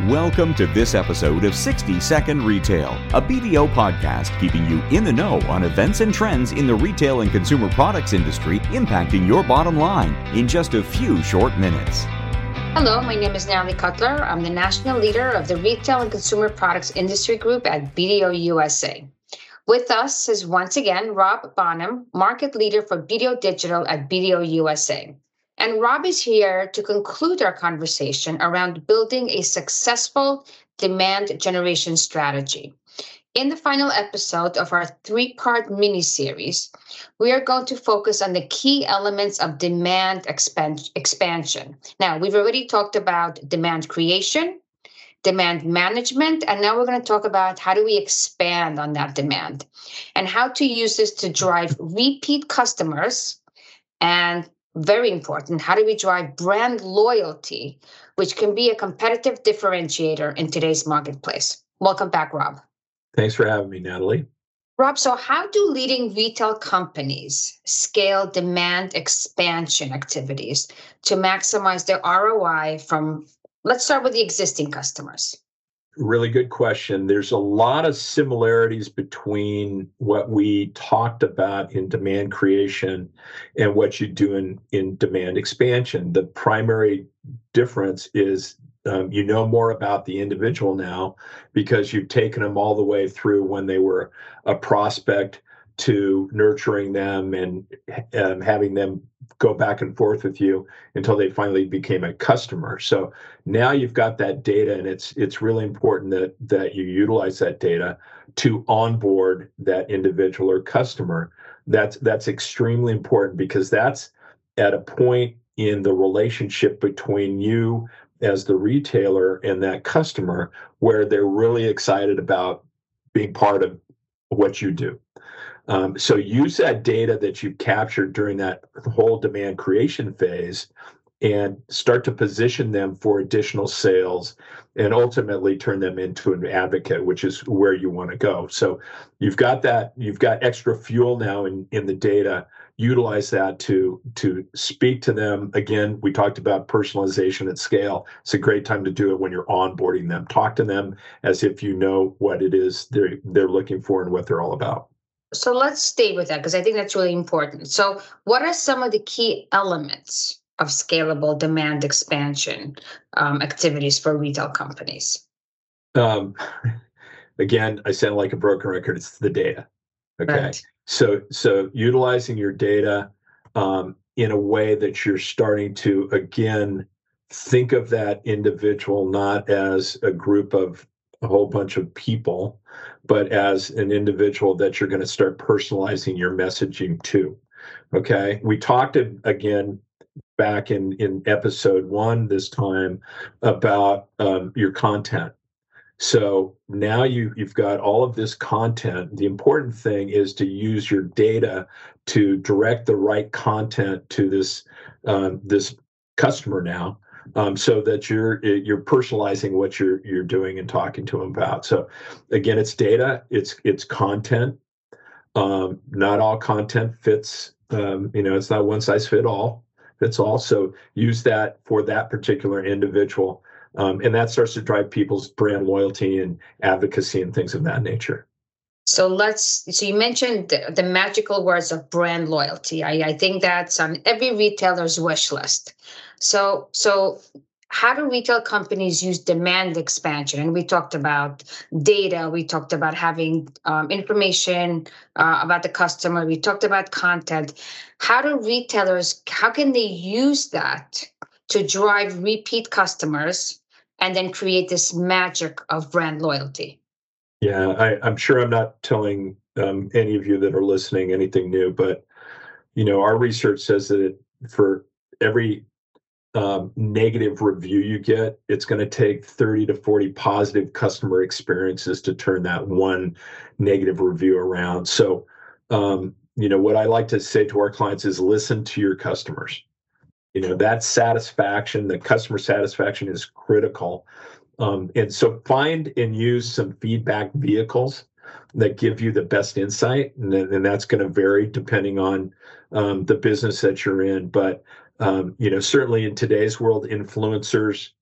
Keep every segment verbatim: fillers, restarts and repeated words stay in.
Welcome to this episode of sixty second Retail, a B D O podcast keeping you in the know on events and trends in the retail and consumer products industry impacting your bottom line in just a few short minutes. Hello, my name is Natalie Cutler. I'm the National Leader of the Retail and Consumer Products Industry Group at B D O U S A. With us is once again Rob Bonham, Market Leader for B D O Digital at B D O U S A. And Rob is here to conclude our conversation around building a successful demand generation strategy. In the final episode of our three-part mini-series, we are going to focus on the key elements of demand expand- expansion. Now, we've already talked about demand creation, demand management, and now we're going to talk about how do we expand on that demand and how to use this to drive repeat customers, and very important, how do we drive brand loyalty, which can be a competitive differentiator in today's marketplace. Welcome back, Rob. Thanks for having me, Natalie. Rob, so how do leading retail companies scale demand expansion activities to maximize their R O I from, let's start with the existing customers? Really good question. There's a lot of similarities between what we talked about in demand creation and what you do in, in demand expansion. The primary difference is um, you know more about the individual now because you've taken them all the way through when they were a prospect to nurturing them and um, having them go back and forth with you until they finally became a customer. So now you've got that data, and it's it's really important that that you utilize that data to onboard that individual or customer. That's that's extremely important because that's at a point in the relationship between you as the retailer and that customer where they're really excited about being part of what you do. Um, so use that data that you've captured during that whole demand creation phase and start to position them for additional sales and ultimately turn them into an advocate, which is where you want to go. So you've got that, you've got extra fuel now in, in the data. Utilize that to, to speak to them. Again, we talked about personalization at scale. It's a great time to do it when you're onboarding them. Talk to them as if you know what it is they're, they're looking for and what they're all about. So let's stay with that because I think that's really important. So what are some of the key elements of scalable demand expansion um, activities for retail companies? Um, again, I sound like a broken record. It's the data. Okay. Right. So, so utilizing your data um, in a way that you're starting to, again, think of that individual not as a group of a whole bunch of people, but as an individual that you're going to start personalizing your messaging to. Okay. We talked again back in, in episode one this time about um, your content. So now you, you've got all of this content. The important thing is to use your data to direct the right content to this um, this customer now. Um, so that you're you're personalizing what you're you're doing and talking to them about. So again, it's data, it's it's content. Um, not all content fits. Um, you know, it's not one size fit all. Fits all. So use that for that particular individual, um, and that starts to drive people's brand loyalty and advocacy and things of that nature. So let's. So you mentioned the, the magical words of brand loyalty. I, I think that's on every retailer's wish list. So, so how do retail companies use demand expansion? And we talked about data. We talked about having um, information uh, about the customer. We talked about content. How do retailers, how can they use that to drive repeat customers and then create this magic of brand loyalty? Yeah, I, I'm sure I'm not telling um, any of you that are listening anything new, but you know, our research says that it, for every um, negative review you get, it's going to take thirty to forty positive customer experiences to turn that one negative review around. So, um, you know, what I like to say to our clients is listen to your customers. You know, that satisfaction, the customer satisfaction is critical. Um, and so find and use some feedback vehicles that give you the best insight. And, and that's going to vary depending on um, the business that you're in. But, um, you know, certainly in today's world, influencers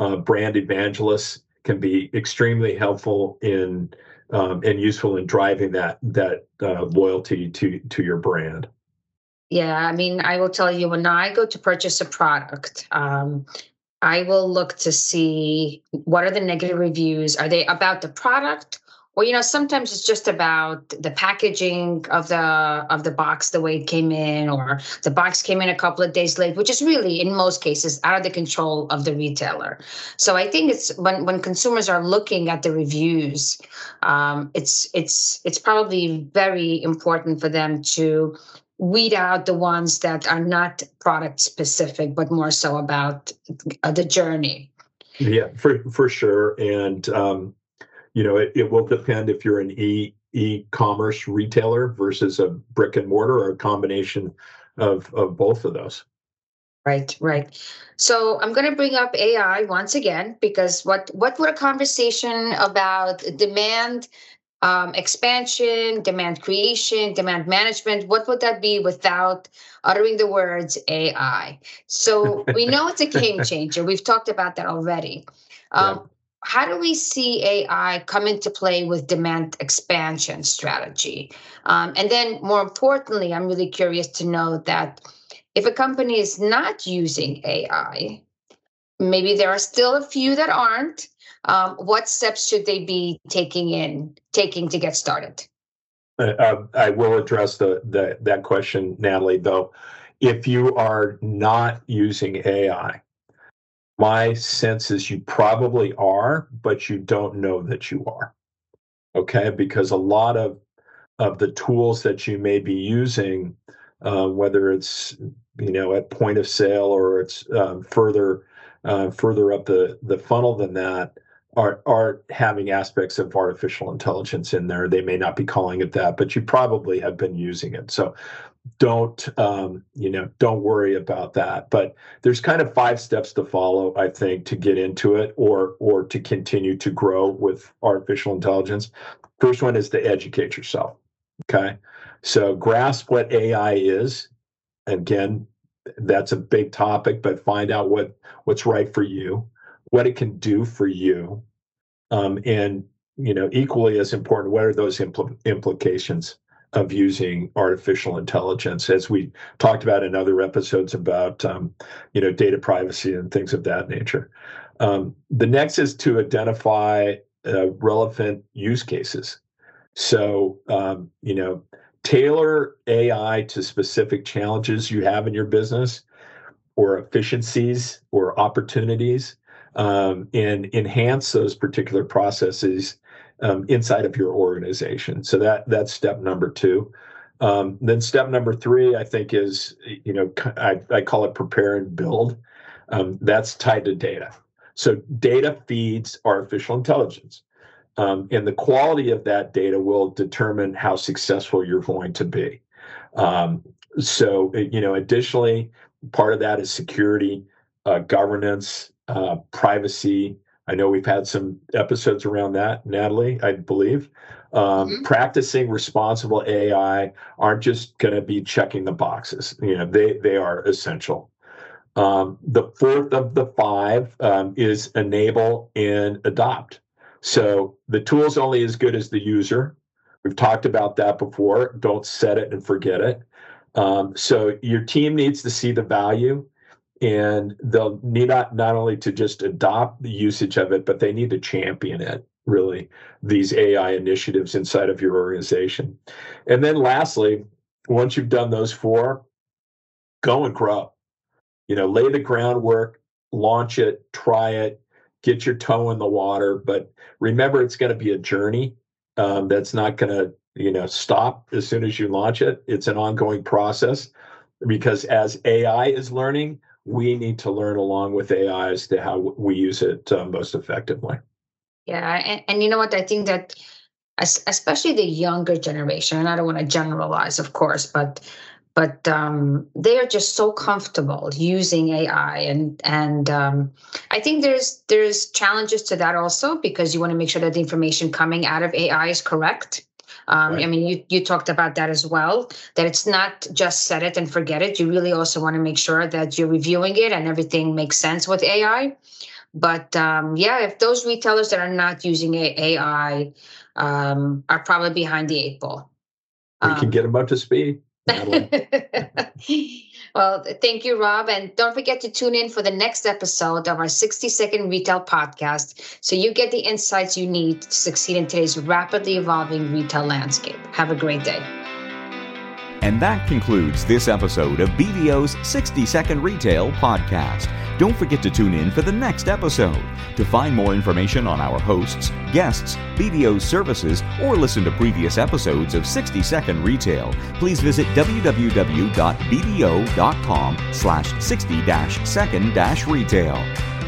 uh, brand evangelists can be extremely helpful in um, and useful in driving that that uh, loyalty to to your brand. Yeah, I mean, I will tell you, when I go to purchase a product, um, I will look to see what are the negative reviews. Are they about the product? Or, you know, sometimes it's just about the packaging of the of the box, the way it came in, or the box came in a couple of days late, which is really, in most cases, out of the control of the retailer. So I think it's when when consumers are looking at the reviews, um, it's it's it's probably very important for them to weed out the ones that are not product specific, but more so about uh, the journey. Yeah, for for sure. And um, you know, it, it will depend if you're an e e-commerce retailer versus a brick and mortar, or a combination of of both of those. Right, right. So I'm going to bring up A I once again, because what what would a conversation about demand um, expansion, demand creation, demand management, what would that be without uttering the words A I? So we know it's a game changer. We've talked about that already. Um, Yeah. How do we see A I come into play with demand expansion strategy? Um, and then, more importantly, I'm really curious to know that if a company is not using A I, maybe there are still a few that aren't. Um, what steps should they be taking in taking to get started? Uh, uh, I will address the, the that question, Natalie. Though, if you are not using A I, my sense is you probably are, but you don't know that you are. Okay, because a lot of of the tools that you may be using, uh, whether it's you know at point of sale, or it's um, further uh, further up the the funnel than that, are are having aspects of artificial intelligence in there. They may not be calling it that, but you probably have been using it. So don't um, you know don't worry about that. But there's kind of five steps to follow, I think, to get into it, or or to continue to grow with artificial intelligence. First one is to educate yourself. Okay, so grasp what A I is. Again, that's a big topic, but find out what what's right for you, what it can do for you, um, and you know, equally as important, what are those impl- implications of using artificial intelligence, as we talked about in other episodes about um, you know data privacy and things of that nature. Um, the next is to identify uh, relevant use cases. So, um, you know, tailor A I to specific challenges you have in your business, or efficiencies or opportunities, um, and enhance those particular processes um, inside of your organization. So that that's step number two. Um, then step number three, I think, is, you know, I, I call it prepare and build. Um, that's tied to data. So data feeds artificial intelligence. Um, and the quality of that data will determine how successful you're going to be. Um, so, you know, additionally, part of that is security, uh, governance, uh, privacy. I know we've had some episodes around that, Natalie, I believe. Um, Mhm. Practicing responsible A I aren't just going to be checking the boxes. You know, they they are essential. Um, the fourth of the five um, is enable and adopt. So the tool's only as good as the user. We've talked about that before. Don't set it and forget it. Um, so your team needs to see the value, and they'll need not, not only to just adopt the usage of it, but they need to champion it, really, these A I initiatives inside of your organization. And then lastly, once you've done those four, go and grow. You know, lay the groundwork, launch it, try it, get your toe in the water. But remember, it's going to be a journey. Um, that's not going to, you know, stop as soon as you launch it. It's an ongoing process, because as A I is learning, we need to learn along with A I as to how we use it uh, most effectively. Yeah, and, and you know what? I think that es- especially the younger generation, and I don't want to generalize, of course, but but um, they are just so comfortable using A I, and and um, I think there's there's challenges to that also, because you want to make sure that the information coming out of A I is correct. Um, Right. I mean, you you talked about that as well, that it's not just set it and forget it. You really also want to make sure that you're reviewing it and everything makes sense with A I. But um, yeah, if those retailers that are not using A I um, are probably behind the eight ball. We um, can get them up to speed. Well, thank you, Rob. And don't forget to tune in for the next episode of our sixty second Retail Podcast so you get the insights you need to succeed in today's rapidly evolving retail landscape. Have a great day. And that concludes this episode of B D O's sixty second Retail Podcast. Don't forget to tune in for the next episode. To find more information on our hosts, guests, B D O's services, or listen to previous episodes of sixty second Retail, please visit w w w dot b d o dot com slash sixty second retail.